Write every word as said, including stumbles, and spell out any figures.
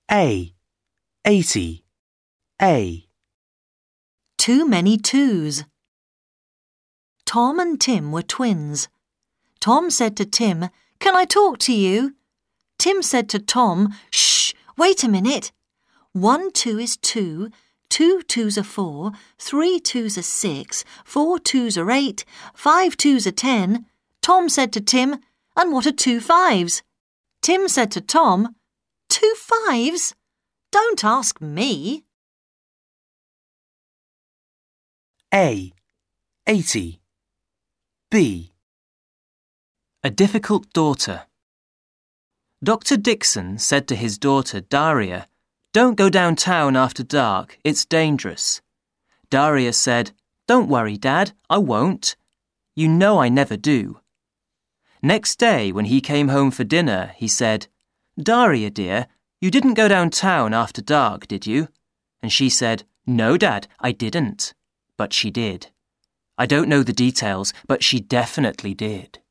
A. eighty. A. Too many twos. Tom and Tim were twins. Tom said to Tim, "Can I talk to you?" Tim said to Tom, "Shh, wait a minute. One two is two, two twos are four, three twos are six, four twos are eight, five twos are ten." Tom said to Tim, "And what are two fives?" Tim said to Tom, "Two fives? Don't ask me." A. eighty. B. A difficult daughter. Doctor Dixon said to his daughter Daria, "Don't go downtown after dark, it's dangerous." Daria said, "Don't worry, Dad, I won't. You know I never do." Next day, when he came home for dinner, he said, "Daria, dear, you didn't go downtown after dark, did you?" And she said, "No, Dad, I didn't." But she did. I don't know the details, but she definitely did.